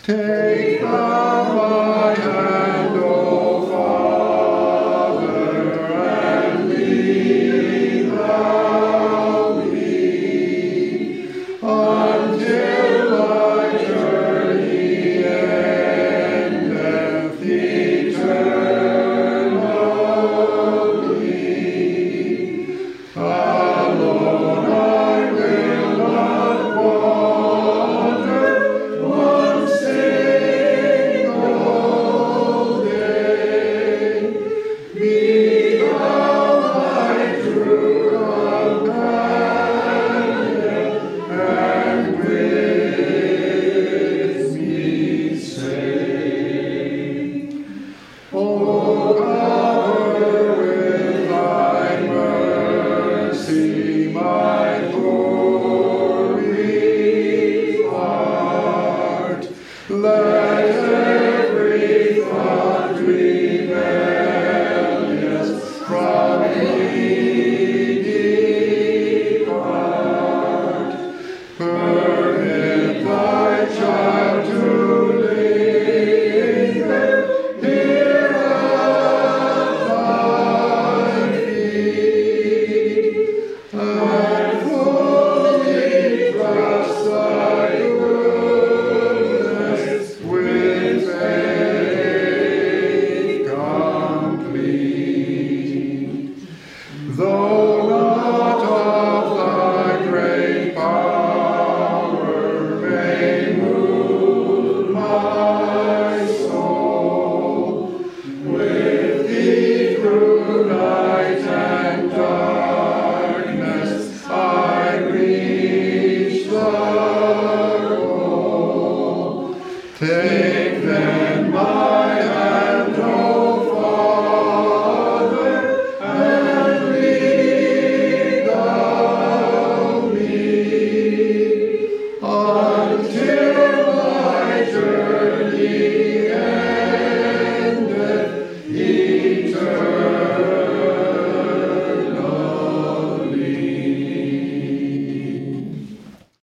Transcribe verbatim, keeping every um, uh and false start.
Take thou my hand, O Father, and lead thou me until my journey endeth eternally. Alone I will not wander one single day. Be thou my true companion, and with me stay. O cover with thy mercy my poor weak heart. Let every thought rebellious from me depart. Permit thy child to linger here at thy feet, and fully trust thy goodness with faith complete. Though not of thy great power may move my soul, with thee through night and darkness I reach the goal. Take them